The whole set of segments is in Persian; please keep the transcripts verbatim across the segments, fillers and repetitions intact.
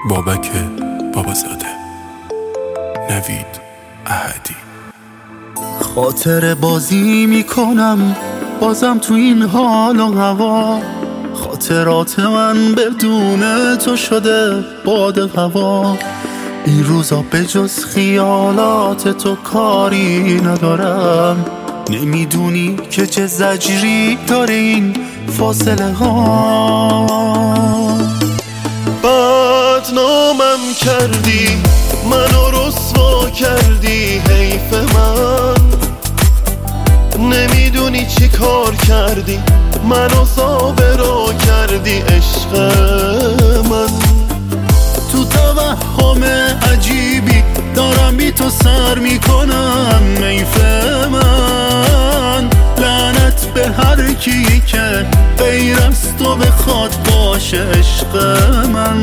بابک بابازاده، نوید احدی. خاطر بازی میکنم بازم تو این حال و هوا، خاطرات من بدون تو شده باد هوا. این روزا به جز خیالات تو کاری ندارم، نمیدونی که چه زجری داره این فاصله ها. بدنامم کردی، منو رسوا کردی، حیف من. نمیدونی چی کار کردی، منو صابرا کردی، عشق من. تو توهم عجیبی دارم بی تو سر میکنم، حیف من. لعنت به هر کی که غیر از تو بخواد باشه عشق من.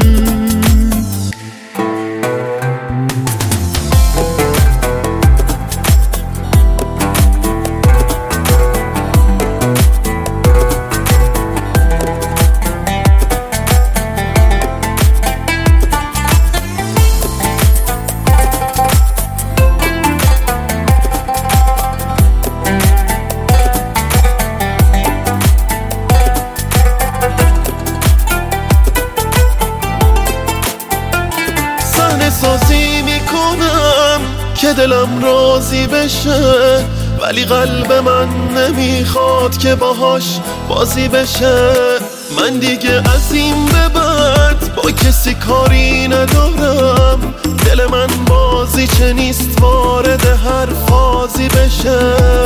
سازی میکنم که دلم راضی بشه، ولی قلب من نمیخواد که باهاش بازی بشه. من دیگه از این به بعد با کسی کاری ندارم، دل من بازی چه نیست وارد هر فازی بشه.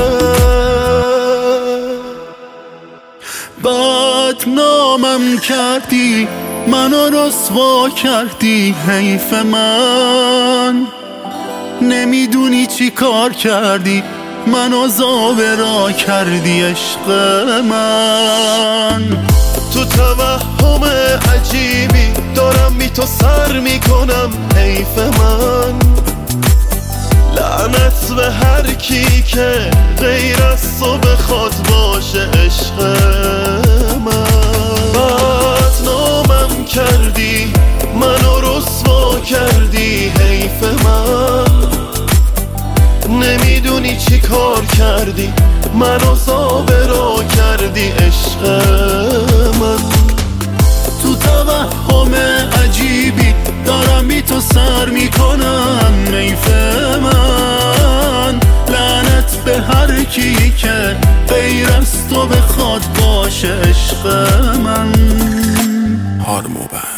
بدنامم کردی، منو رسوا کردی، حیف من. نمیدونی چی کار کردی، منو زاورا کردی، عشق من. تو توهم عجیبی دارم بی تو سر میکنم، حیف من. لعنت به هر کی که غیر از تو بخواد باشه عشق من. بدنامم کردی، منو رسوا کردی، حیف من. نمیدونی چی کار کردی، منو صابرا کردی، عشق من. تو توهم عجیبی دارم بی تو سر میکنم، حیف من. لعنت به هر کی که غیر از تو بخواد باشه عشق من. هارموبند.